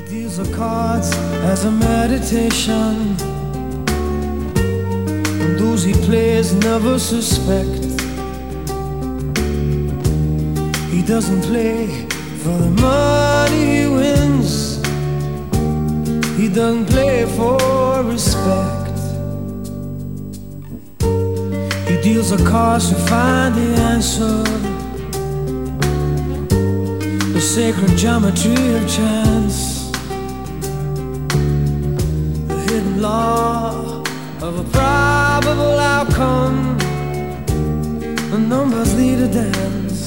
deals the cards as a meditation, and those he plays never suspect. He doesn't play for the money he wins, he doesn't play for respect. He deals the cards to find the answer, the sacred geometry of chance, the hidden law of a probable outcome. The numbers lead a dance.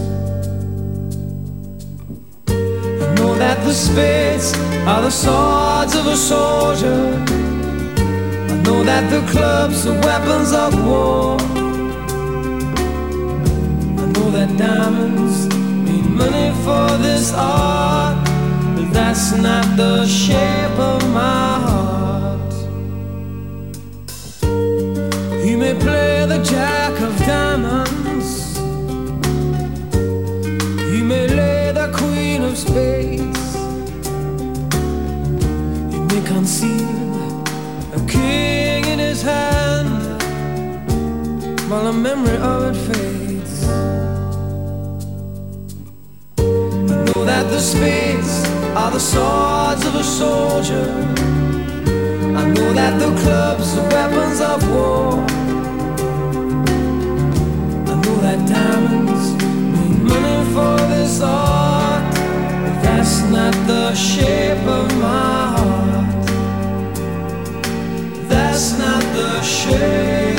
I know that the spades are the swords of a soldier. I know that the clubs are weapons of war. I know that diamonds mean money for this art, but that's not the shape of my heart. He may play the jack of diamonds, he may lay the queen of spades, he may conceal a king in his hand while the memory of it fades. I know that the spades are the swords of a soldier. I know that the clubs are weapons of war. I know that diamonds mean money for this art, but that's not the shape of my heart. That's not the shape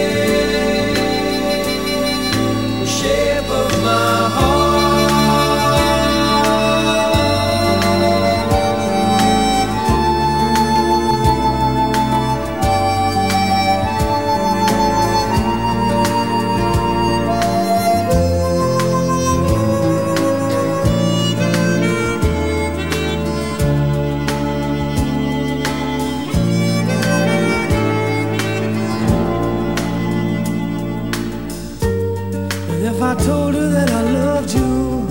of my heart. If I told you that I loved you,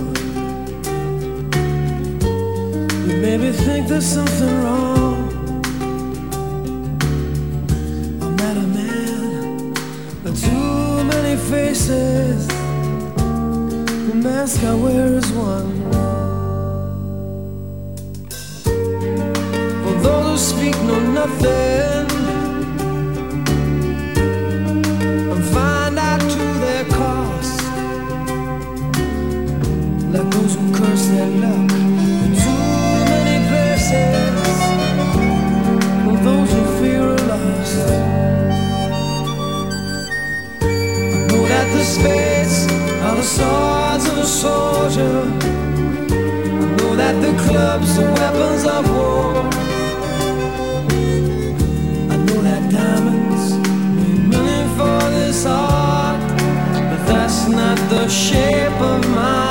you'd maybe think there's something wrong. I'm not a man, but too many faces. The mask I wear is one. For those who speak know nothing and find out to their cost, like those who curse their luck in too many places, or those who fear are lost. I know that the spades are the swords of a soldier. I know that the clubs are weapons of war. I know that diamonds mean money for this art, but that's not the shape of my